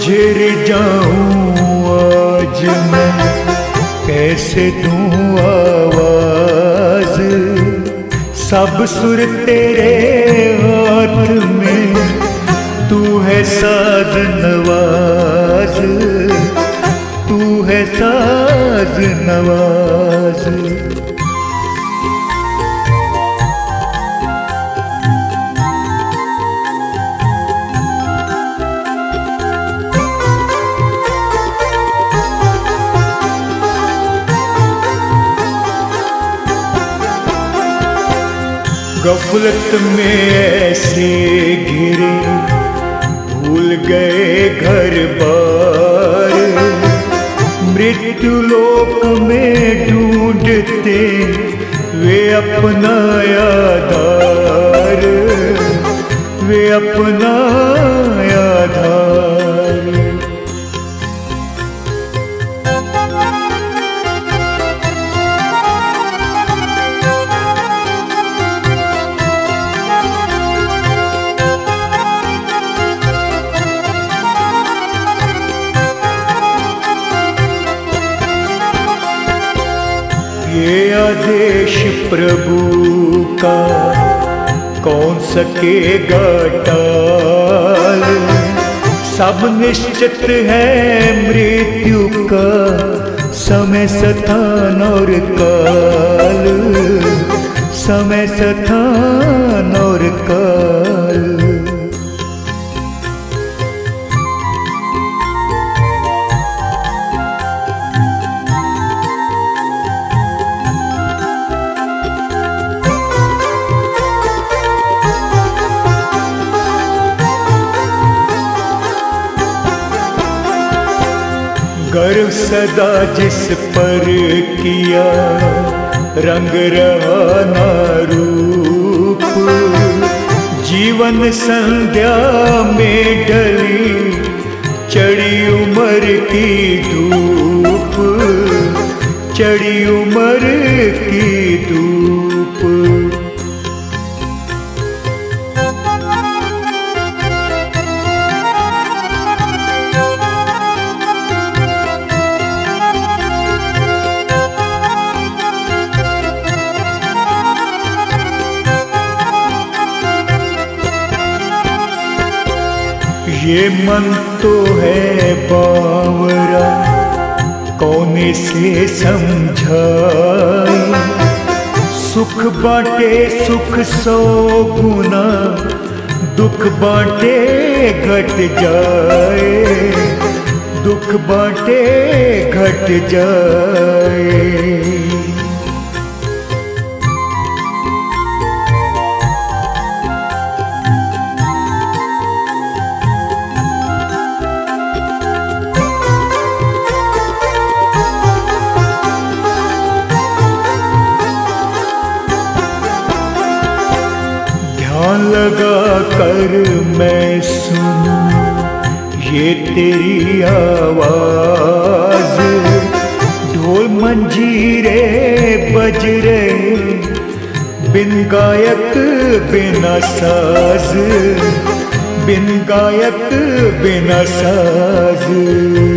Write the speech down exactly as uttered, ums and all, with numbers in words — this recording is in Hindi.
उजड़ जाऊं आज मैं, कैसे दूं आवाज। सब सुर तेरे हाथ में, तू है साज नवाज, तू है साज नवाज। गफलत में ऐसे घिरे, भूल गए घर बार। मृत्यु लोक में ढूंढते वे अपना आधार, वे अपना आधार। ये आदेश प्रभु का कौन सकेगा टाल। सब निश्चित है मृत्यु का, समय स्थान और काल, समय स्थान और काल। गर्व सदा जिस पर किया, रंग रहा ना रूप। जीवन संध्या में ढली, चढ़ी उम्र की धूप, चढ़ी उम्र की धूप। ये मन तो है बावरा, कौन से समझाए। सुख बांटे सुख सौ गुना, दुख बांटे घट जाए, दुख बांटे घट जाए। ध्यान लगा कर मैं सुनूं ये तेरी आवाज। ढोल मंजीरे बज रहे, बिन गायक बिना साज, बिन गायक बिना साज।